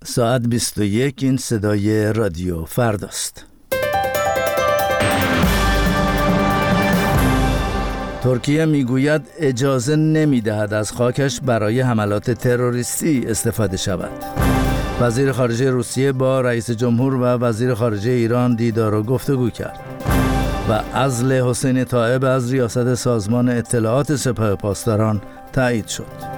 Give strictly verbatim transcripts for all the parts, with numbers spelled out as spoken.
ساعت بیست و یک. این صدای رادیو فرداست. ترکیه میگوید اجازه نمیدهد از خاکش برای حملات تروریستی استفاده شود. وزیر خارجه روسیه با رئیس جمهور و وزیر خارجه ایران دیدار و گفتگو کرد و عزل حسین طایب از ریاست سازمان اطلاعات سپاه پاسداران تایید شد.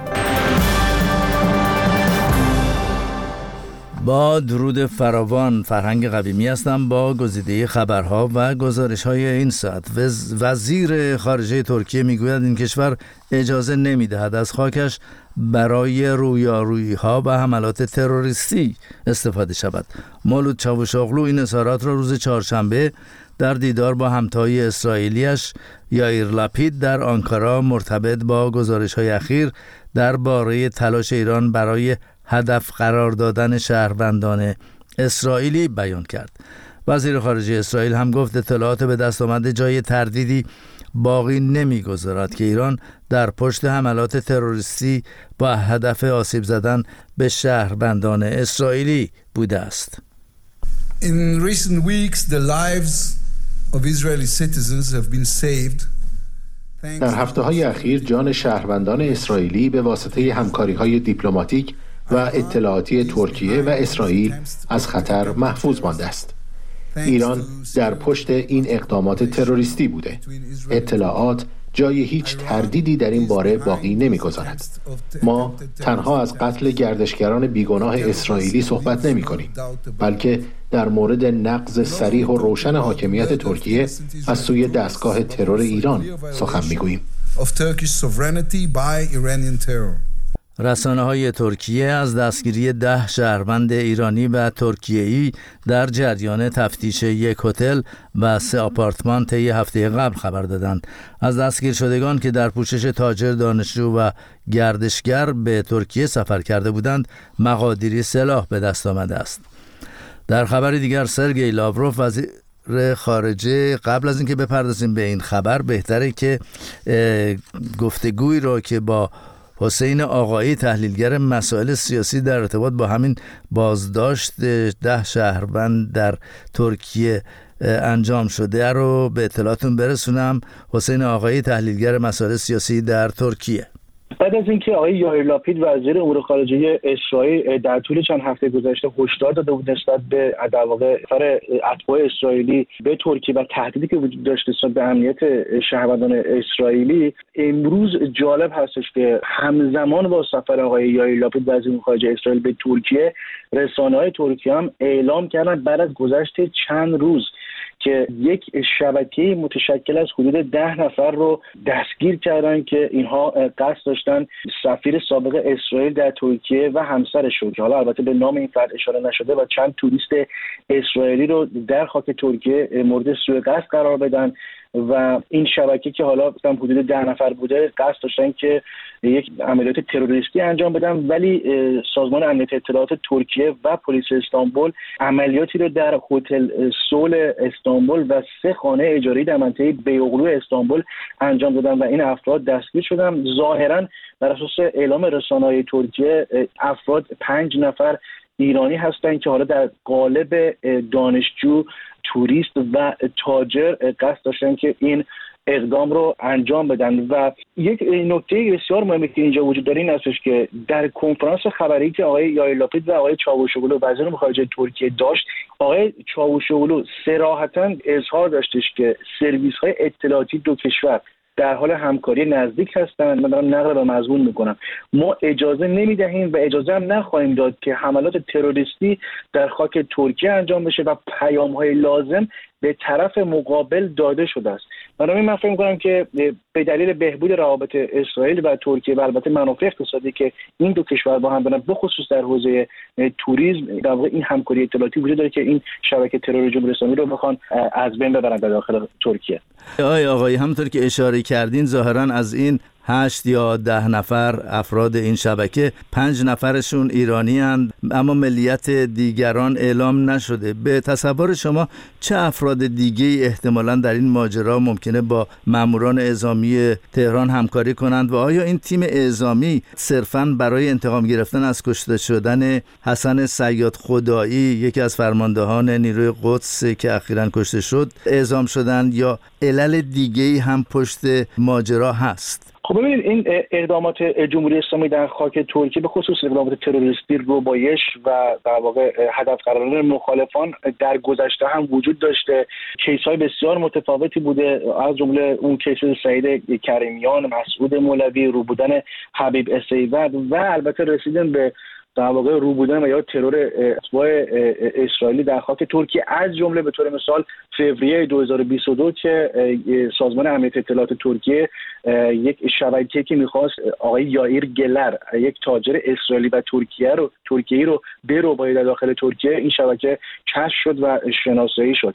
با درود فراوان، فرهنگ قویمی هستم با گزیده خبرها و گزارش‌های این ساعت. وزیر خارجه ترکیه میگوید این کشور اجازه نمیدهد از خاکش برای رویارویی‌ها و حملات تروریستی استفاده شود. مولود چاوشاغلو این اظهارات را روز چهارشنبه در دیدار با همتای اسرائیلیش یائیر لپید در آنکارا مرتبط با گزارش‌های اخیر درباره تلاش ایران برای هدف قرار دادن شهروندان اسرائیلی بیان کرد. وزیر خارجه اسرائیل هم گفت اطلاعات به دست آمده جای تردیدی باقی نمی‌گذارد که ایران در پشت حملات تروریستی با هدف آسیب زدن به شهروندان اسرائیلی بوده است. In recent weeks the lives of Israeli citizens have been saved. در هفته‌های اخیر جان شهروندان اسرائیلی به واسطه همکاری‌های دیپلماتیک و اطلاعاتی ترکیه و اسرائیل از خطر محفوظ مانده است. ایران در پشت این اقدامات تروریستی بوده. اطلاعات جای هیچ تردیدی در این باره باقی نمی‌گذارد. ما تنها از قتل گردشگران بیگناه اسرائیلی صحبت نمی‌کنیم، بلکه در مورد نقض صریح و روشن حاکمیت ترکیه از سوی دستگاه ترور ایران سخن می‌گوییم. رسانه‌های ترکیه از دستگیری ده شهروند ایرانی و ترکیه‌ای در جریان تفتیش یک هتل و سه آپارتمان طی هفته قبل خبر دادند. از دستگیر شدگان که در پوشش تاجر، دانشجو و گردشگر به ترکیه سفر کرده بودند، مقادیری سلاح به دست آمده است. در خبر دیگر سرگئی لاوروف وزیر خارجه قبل از اینکه بپردازیم به این خبر بهتره که گفتگویی را که با حسین آقایی تحلیلگر مسائل سیاسی در ارتباط با همین بازداشت ده شهروند در ترکیه انجام شده رو به اطلاعتون برسونم. حسین آقایی تحلیلگر مسائل سیاسی در ترکیه. بعد از اینکه آقای یائیر لپید وزیر امور خارجه اسرائیل در طول چند هفته گذشته هشدار داده بود نسبت به در واقع سر اتباع اسرائیلی به ترکیه و تهدیدی که وجود داشت نسبت به امنیت شهروندان اسرائیلی، امروز جالب هستش که همزمان با سفر آقای یائیر لپید وزیر امور خارجه اسرائیل به ترکیه، رسانه‌های ترکیه هم اعلام کردن بعد از گذشت چند روز که یک شبکه متشکل از حدود ده نفر رو دستگیر کردن که اینها قصد داشتن سفیر سابق اسرائیل در ترکیه و همسرش رو که حالا البته به نام این فرد اشاره نشده و چند توریست اسرائیلی رو در خاک ترکیه مورد سوء قصد قرار بدن و این شبکه که حالا حدود ده نفر بوده قصد داشتن که یک عملیات تروریستی انجام بدن، ولی سازمان امنیت اطلاعات ترکیه و پلیس استانبول عملیاتی رو در هتل سول استانبول و سه خانه اجاری در منطقه بیوغلو استانبول انجام دادن و این افراد دستگیر شدن. ظاهرا بر اساس اعلام رسانه‌های ترکیه افراد پنج نفر ایرانی هستند که حالا در قالب دانشجو، توریست و تاجر قصد داشتن که این اقدام رو انجام بدن. و یک نکته بسیار مهمی که اینجا وجود داره این هستش که در کنفرانس خبری که آقای یائیر لپید و آقای چاوشوغلو وزیر امور خارجه ترکیه داشت، آقای چاوشوغلو صراحتاً اظهار داشتش که سرویس‌های اطلاعاتی دو کشور در حال همکاری نزدیک هستند. من دارم نقل و مضمون میکنم. ما اجازه نمیدهیم و اجازه هم نخواهیم داد که حملات تروریستی در خاک ترکیه انجام بشه و پیام‌های لازم به طرف مقابل داده شده است. بنابراین من فکر می‌کنم که به دلیل بهبود روابط اسرائیل و ترکیه و البته منافع اقتصادی که این دو کشور با هم دارن، بخصوص در حوزه توریسم، در واقع این همکاری اطلاعاتی وجود داره که این شبکه ترور جمهوری اسلامی رو بخوان از بین ببرن در داخل ترکیه. آقای آقایی همونطور که اشاره کردین ظاهراً از این هشت یا ده نفر افراد این شبکه، پنج نفرشون ایرانی هستند اما ملیت دیگران اعلام نشده. به تصور شما چه افراد دیگه‌ای احتمالاً در این ماجرا ممکنه با ماموران اعزامی تهران همکاری کنند و آیا این تیم اعزامی صرفاً برای انتقام گرفتن از کشته شدن حسن صیاد خدایی، یکی از فرماندهان نیروی قدس که اخیراً کشته شد، اعزام شدند یا علل دیگه‌ای هم پشت ماجرا هست؟ خب ببینید این اقدامات جمهوری اسلامی در خاک ترکیه به خصوص اقدامات تروریستی، ربایش و در واقع هدف قرار مخالفان در گذشته هم وجود داشته. کیس‌های بسیار متفاوتی بوده، از جمله اون کیس سعید کریمیان، مسعود مولوی، رو بودن حبیب اسیوت و البته رسیدن به در واقع رو بودن و یا ترور اتباع اسرائیلی در خاک ترکیه، از جمله به طور مثال فوریه دو هزار و بیست و دو که سازمان امنیت اطلاعات ترکیه یک شبکه‌ای که می‌خواست آقای یائیر گلر، یک تاجر اسرائیلی و ترکیه رو ترکیه‌ای رو برو در داخل ترکیه، این شبکه کشف شد و شناسایی شد.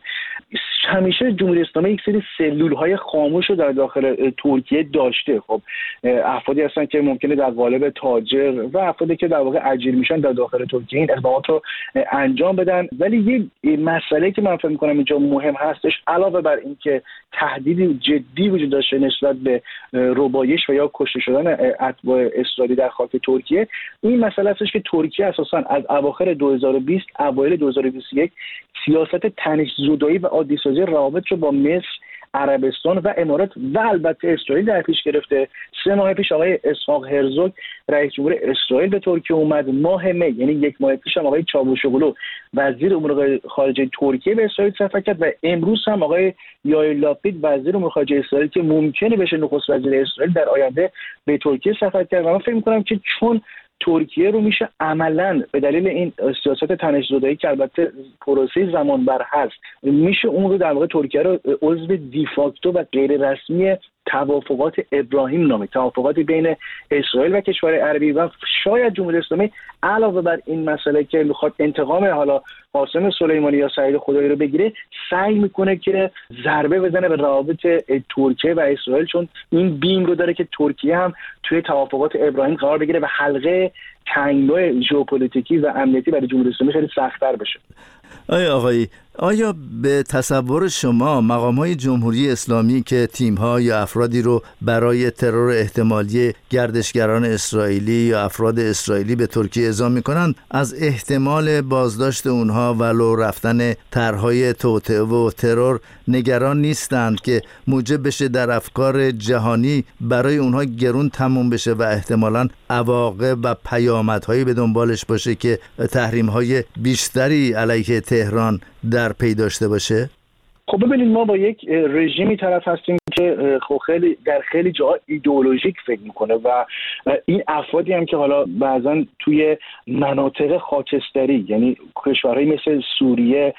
همیشه جمهوری اسلامی یک سری سلول‌های خاموش رو در داخل ترکیه داشته. خب افرادی هستن که ممکنه در قالب تاجر و افرادی که در واقع اجیر میشن در داخل ترکیه این اقدامات رو انجام بدن. ولی یه مسئله که من فکر می‌کنم اینجا مهم هستش، علاوه بر اینکه تهدیدی جدی وجود داشته نسبت به ربایش و یا کشته شدن اتباع اسرائیلی در خاک ترکیه، این مسئله هستش که ترکیه اساساً از اواخر دو هزار و بیست اوایل دو هزار و بیست و یک سیاست تنش‌زدایی و عادی‌سازی روابط رو با مصر، عربستان و امارات و البته اسرائیل در پیش گرفته. سه ماه پیش آقای اسحاق هرزوگ رئیس جمهور اسرائیل به ترکیه اومد. ماه می یعنی یک ماه پیش هم آقای چاوشوغلو وزیر امور خارجه ترکیه به اسرائیل سفر کرد و امروز هم آقای یائیر لاپید وزیر امور خارجه اسرائیل که ممکنه بشه نخست وزیر اسرائیل در آینده به ترکیه سفر کرد. و من فکر می‌کنم که چون ترکیه رو میشه عملاً به دلیل این سیاست تنش‌زدایی که البته پروسه زمان بر هست، میشه اون رو در واقع ترکیه رو عضو دیفاکتو و غیر رسمی توافقات ابراهیم نامید، توافقات بین اسرائیل و کشور عربی. و شاید جمهوری اسلامی علاوه بر این مسئله که میخواد انتقام حالا قاسم سلیمانی یا سعید خدایی رو بگیره، سعی میکنه که ضربه بزنه به روابط ترکیه و اسرائیل، چون این بیم رو داره که ترکیه هم توی توافقات ابراهیم قرار بگیره و حلقه تنگنای ژئوپلیتیکی و امنیتی برای جمهوری اسلامی خیلی سخت‌تر بشه. آیا آقایی، آیا به تصور شما مقام‌های جمهوری اسلامی که تیم‌ها یا افرادی رو برای ترور احتمالی گردشگران اسرائیلی یا افراد اسرائیلی به ترکیه اعزام می‌کنند، از احتمال بازداشت اونها ولو رفتن طرح‌های توطئه و ترور نگران نیستند که موجب بشه در افکار جهانی برای اونها گرون تموم بشه و احتمالاً عواقب و پیامدهایی به دنبالش باشه که تحریم‌های بیشتری علیه تهران در پی داشته باشه؟ خب ببینید، ما با یک رژیمی طرف هستیم که خب خیلی در خیلی جاها ایدئولوژیک فکر میکنه و این افرادی هم که حالا بعضا توی مناطق خاکستری، یعنی کشورهایی مثل سوریه،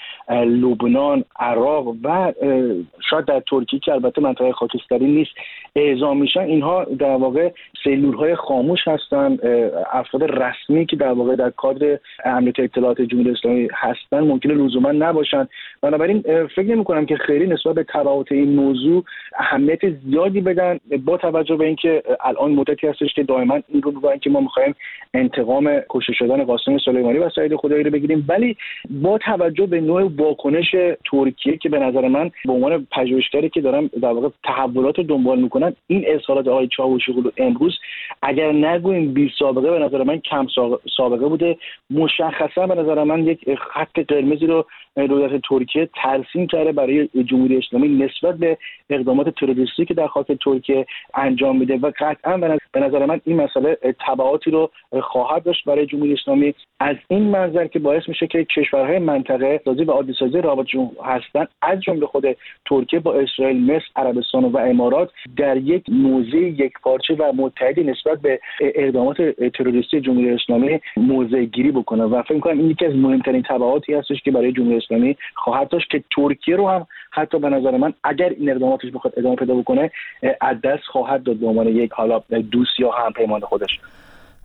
لبنان، عراق و شاید در ترکیه که البته منطقه خاکستری نیست اعزام میشن، اینها در واقع سلولهای خاموش هستن. افراد رسمی که در واقع در کادر امنیت اطلاعات جمهوری اسلامی هستن ممکنه لزوما نباشن. بنابراین فکر نمی‌کنم که خیلی نسبت به تبعات این موضوع اهمیت زیادی بدن، با توجه به اینکه الان مدتی هستش که دائما این رو میگن که ما می‌خوایم انتقام کشته شدن قاسم سلیمانی و سعید خدایی رو بگیریم. ولی با توجه به نوع واکنش ترکیه که به نظر من به عنوان پژوهشگری که دارم در واقع تحولات رو دنبال می‌کنم، این اظهارات آقای چاوشوغلو امروز اگر نگوییم بی سابقه، به نظر من کم سابقه بوده. مشخصا به نظر من یک خط قرمزی رو دولت ترکیه ترسیم کرده برای جمهوری اسلامی نسبت به اقدامات تروریستی که در خاک ترکیه انجام میده و قطعا به نظر من این مسئله تبعاتی رو خواهد داشت برای جمهوری اسلامی، از این منظر که باعث میشه که کشورهای منطقه سازی و عادی سازی روابط هستن، از جمله خود ترکیه با اسرائیل، مصر، عربستان و امارات در یک موضع یکپارچه و متحدی نسبت به اقدامات تروریستی جمهوری اسلامی موضع گیری بکنه و فکر می‌کنم این یکی از مهمترین تبعاتی هستش که برای جمهوری اسلامی خواهد داشت که ترکیه رو هم حتی به نظر من اگر این اقداماتش بخواد ادامه پیدا بکنه از دست خواهد داد به عنوان یک حالا دوست یا همپیمان خودش.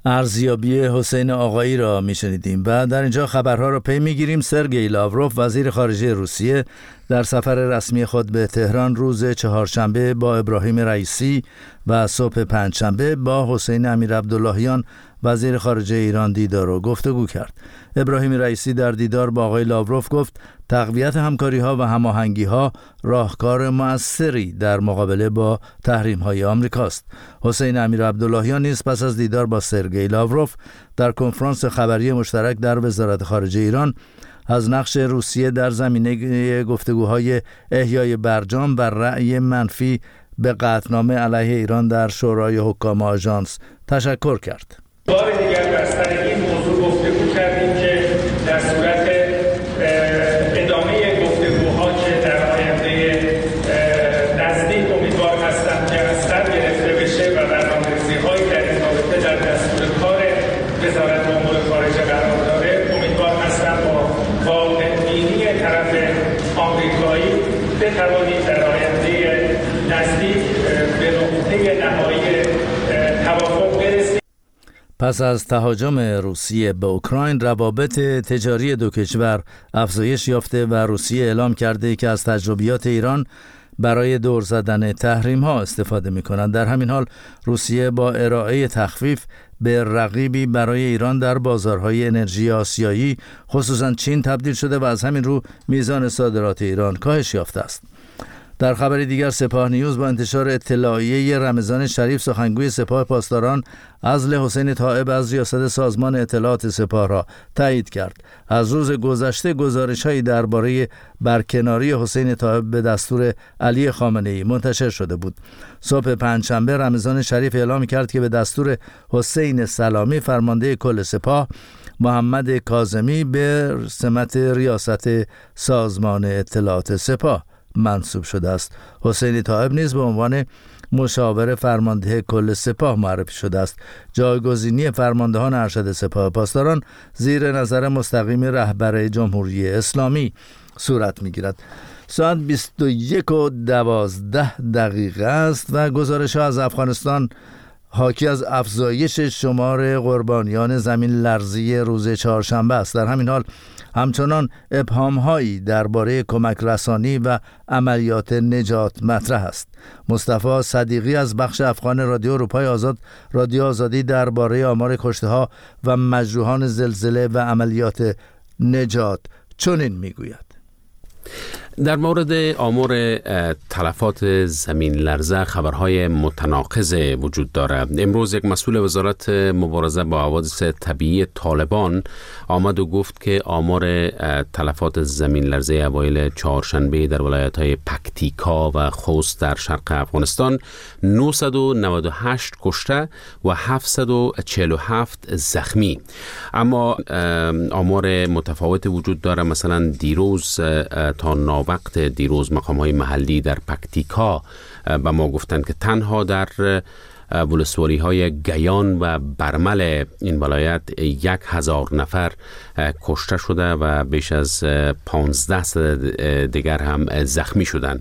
ارزیابی حسین آقایی را میشنیدیم و در اینجا خبرها را پی میگیریم. سرگئی لاوروف وزیر خارجه روسیه در سفر رسمی خود به تهران روز چهارشنبه با ابراهیم رئیسی و صبح پنجشنبه با حسین امیرعبداللهیان وزیر خارجه ایران دیدار و گفتگو کرد. ابراهیم رئیسی در دیدار با آقای لاوروف گفت تقویت همکاری‌ها و هماهنگی‌ها راهکار مؤثری در مقابله با تحریم‌های آمریکاست. حسین امیرعبداللهیان نیز پس از دیدار با سرگئی لاوروف در کنفرانس خبری مشترک در وزارت خارجه ایران از نقش روسیه در زمینه گفتگوهای احیای برجام و رأی منفی به قطعنامه علیه ایران در شورای حکام آژانس تشکر کرد. بار دیگر بر سر این موضوع گفتگو کردیم که در صورت ادامه گفتگوها که در آینده نزدیک امیدوار هستم که از سر گرفته بشه و برنامه‌ریزی‌هایی در این رابطه در دستور کار وزارت امور خارجه قرار داره، امیدوار هستم با واقع‌بینی طرف آمریکایی بتوانیم در آینده نزدیک به نقطه نهایی توافق برسیم. پس از تهاجم روسیه به اوکراین، روابط تجاری دو کشور افزایش یافته و روسیه اعلام کرده که از تجربیات ایران برای دور زدن تحریم ها استفاده می کنند. در همین حال روسیه با ارائه تخفیف به رقیبی برای ایران در بازارهای انرژی آسیایی خصوصا چین تبدیل شده و از همین رو میزان صادرات ایران کاهش یافته است. در خبری دیگر، سپاه نیوز با انتشار اطلاعیه رمضان شریف سخنگوی سپاه پاسداران عزل حسین طائب از ریاست سازمان اطلاعات سپاه را تایید کرد. از روز گذشته گزارش‌هایی درباره برکناری حسین طائب به دستور علی خامنه‌ای منتشر شده بود. صبح پنجشنبه رمضان شریف اعلام کرد که به دستور حسین سلامی فرمانده کل سپاه، محمد کاظمی به سمت ریاست سازمان اطلاعات سپاه منصوب شده است. حسین طائب نیز به عنوان مشاور فرمانده کل سپاه معرفی شده است. جایگزینی فرماندهان ارشد سپاه پاسداران زیر نظر مستقیم رهبر جمهوری اسلامی صورت می‌گیرد. ساعت بیست و یک و دوازده دقیقه است و گزارش‌ها از افغانستان حاکی از افزایش شمار قربانیان زمین لرزی روز چهارشنبه است. در همین حال همچنان ابهام‌هایی درباره کمک رسانی و عملیات نجات مطرح است. مصطفی صدیقی از بخش افغان رادیو اروپای آزاد رادیو آزادی درباره آمار کشته‌ها و مجروحان زلزله و عملیات نجات چنین میگوید: در مورد آمار تلفات زمین لرزه خبرهای متناقض وجود دارد. امروز یک مسئول وزارت مبارزه با حوادث طبیعی طالبان آمد و گفت که آمار تلفات زمین لرزه اوایل چهارشنبه در ولایت‌های پکتیکا و خوست در شرق افغانستان نهصد و نود و هشت کشته و هفتصد و چهل و هفت زخمی. اما آمار متفاوت وجود دارد. مثلا دیروز تا ناوقت دیروز مقام‌های محلی در پکتیکا به ما گفتند که تنها در ولسوالی‌های گیان و برمل این ولایت یک هزار نفر کشته شده و بیش از پانزده صد دیگر هم زخمی شدند.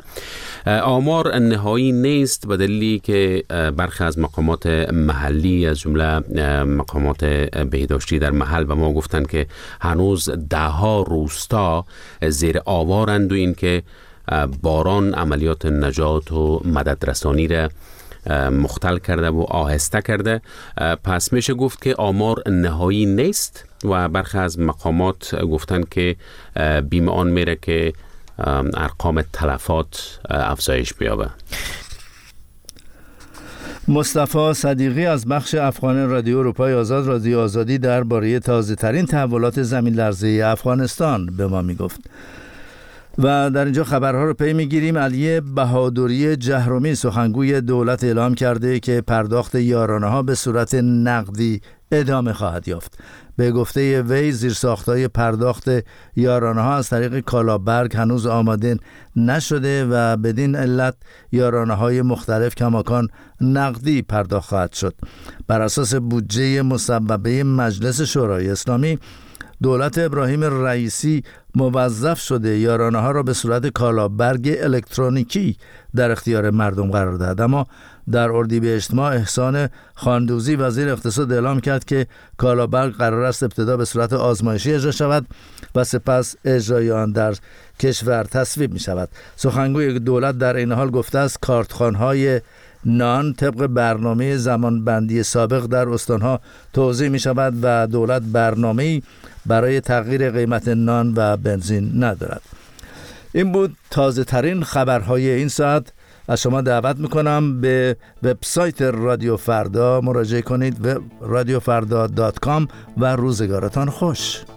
آمار نهایی نیست به دلیلی که برخی از مقامات محلی از جمله مقامات بهداشتی در محل به ما گفتند که هنوز ده ها روستا زیر آوارند و این که باران عملیات نجات و مدد رسانی را مختل کرده و آهسته کرده. پس میشه گفت که آمار نهایی نیست و برخی از مقامات گفتن که بیم آن میره که ارقام تلفات افزایش بیابه. مصطفی صدیقی از بخش افغان رادیو اروپای آزاد رادیو آزادی درباره تازه ترین تحولات زمین لرزه افغانستان به ما میگفت. و در اینجا خبرها رو پی میگیریم. علی بهادری جهرومی سخنگوی دولت اعلام کرده که پرداخت یارانه ها به صورت نقدی ادامه خواهد یافت. به گفته وی زیرساختهای پرداخت یارانه ها از طریق کالابرگ هنوز آماده نشده و بدین علت یارانه های مختلف کماکان نقدی پرداخت خواهد شد. بر اساس بودجه مصوبه مجلس شورای اسلامی، دولت ابراهیم رئیسی موظف شده یارانه ها را به صورت کالابرگ الکترونیکی در اختیار مردم قرار دهد، اما در اردیبهشت ماه احسان خاندوزی وزیر اقتصاد اعلام کرد که کالابرق قرار است ابتدا به صورت آزمایشی اجرا شود و سپس اجرای آن در کشور تصویب می شود. سخنگوی دولت در این حال گفته است کارتخوان‌های نان طبق برنامه زمانبندی سابق در استانها توزیع می شود و دولت برنامه‌ای برای تغییر قیمت نان و بنزین ندارد. این بود تازه ترین خبرهای این ساعت. از شما دعوت میکنم به وبسایت رادیو فردا مراجعه کنید و رادیو فردا دات کام و روزگارتان خوش.